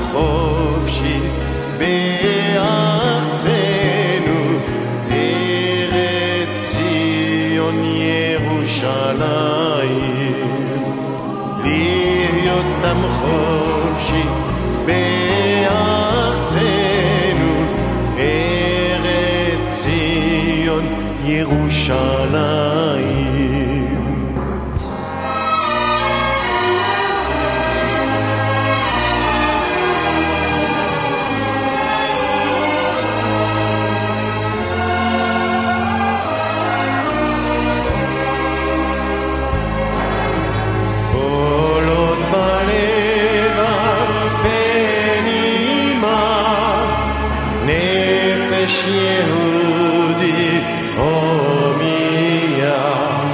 חופשי בארצנו, ארץ ציון ירושלים. להיות עם חופשי בארצנו, ארץ ציון ירושלים. יהודי הומיה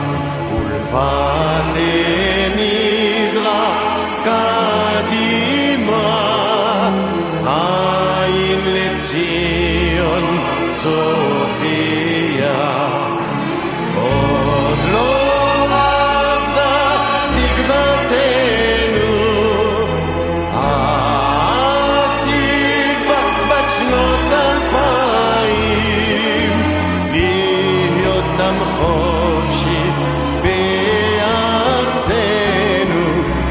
ולפתי מזרח קדימה, עין לציון צופיה. עוד לא עבדה תקוותנו, התקווה בת שנות 2000, להיות עם חופשי בארצנו,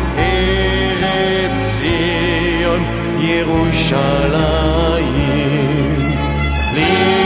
ארץ ציון ירושלים.